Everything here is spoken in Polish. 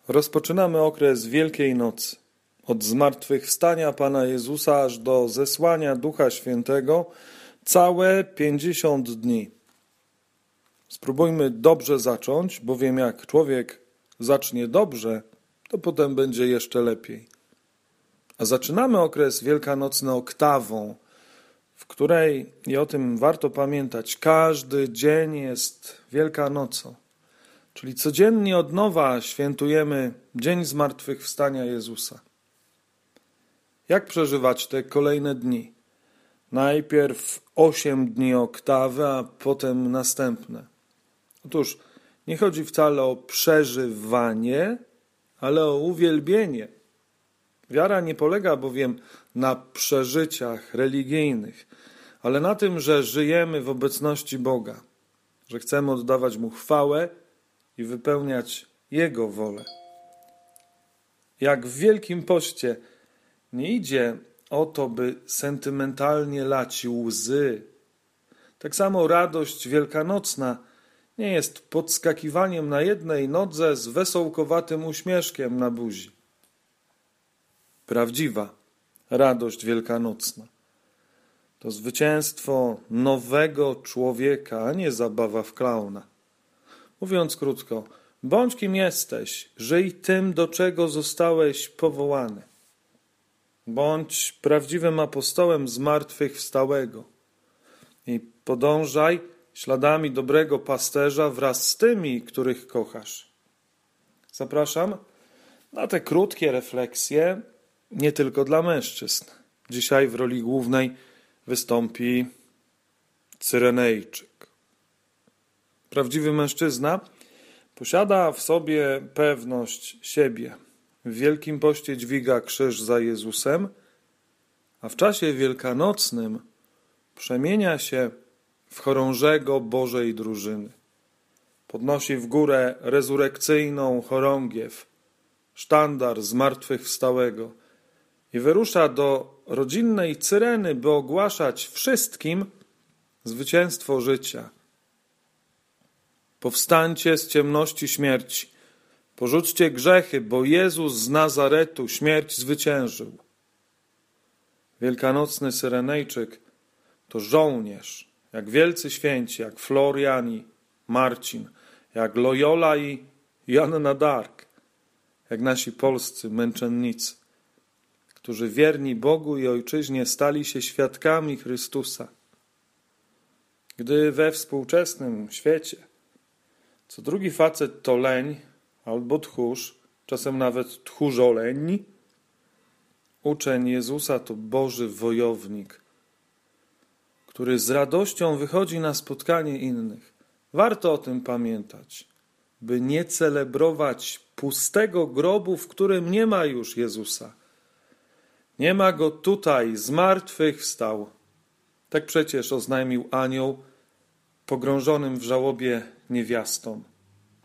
Rozpoczynamy okres Wielkiej Nocy. Od zmartwychwstania Pana Jezusa aż do zesłania Ducha Świętego całe 50 dni. Spróbujmy dobrze zacząć, bowiem jak człowiek zacznie dobrze, to potem będzie jeszcze lepiej. A zaczynamy okres wielkanocny oktawą, w której, i o tym warto pamiętać, każdy dzień jest Wielkanocą. Czyli codziennie od nowa świętujemy Dzień Zmartwychwstania Jezusa. Jak przeżywać te kolejne dni? Najpierw 8 dni oktawy, a potem następne. Otóż nie chodzi wcale o przeżywanie, ale o uwielbienie. Wiara nie polega bowiem na przeżyciach religijnych, ale na tym, że żyjemy w obecności Boga, że chcemy oddawać Mu chwałę i wypełniać Jego wolę. Jak w Wielkim Poście nie idzie o to, by sentymentalnie lać łzy, tak samo radość wielkanocna nie jest podskakiwaniem na jednej nodze z wesołkowatym uśmieszkiem na buzi. Prawdziwa radość wielkanocna to zwycięstwo nowego człowieka, a nie zabawa w klauna. Mówiąc krótko, bądź kim jesteś, żyj tym, do czego zostałeś powołany. Bądź prawdziwym apostołem zmartwychwstałego i podążaj śladami dobrego pasterza wraz z tymi, których kochasz. Zapraszam na te krótkie refleksje, nie tylko dla mężczyzn. Dzisiaj w roli głównej wystąpi Cyrenejczyk. Prawdziwy mężczyzna posiada w sobie pewność siebie. W Wielkim Poście dźwiga krzyż za Jezusem, a w czasie wielkanocnym przemienia się w chorążego Bożej drużyny. Podnosi w górę rezurekcyjną chorągiew, sztandar zmartwychwstałego i wyrusza do rodzinnej Cyreny, by ogłaszać wszystkim zwycięstwo życia. Powstańcie z ciemności śmierci, porzućcie grzechy, bo Jezus z Nazaretu śmierć zwyciężył. Wielkanocny Cyrenejczyk to żołnierz, jak wielcy święci, jak Florian i Marcin, jak Loyola i Joanna d'Arc, jak nasi polscy męczennicy, którzy wierni Bogu i Ojczyźnie stali się świadkami Chrystusa. Gdy we współczesnym świecie co drugi facet to leń albo tchórz, czasem nawet tchórzoleń, uczeń Jezusa to Boży wojownik, który z radością wychodzi na spotkanie innych. Warto o tym pamiętać, by nie celebrować pustego grobu, w którym nie ma już Jezusa. Nie ma Go tutaj, zmartwychwstał. Tak przecież oznajmił anioł pogrążonym w żałobie niewiastom.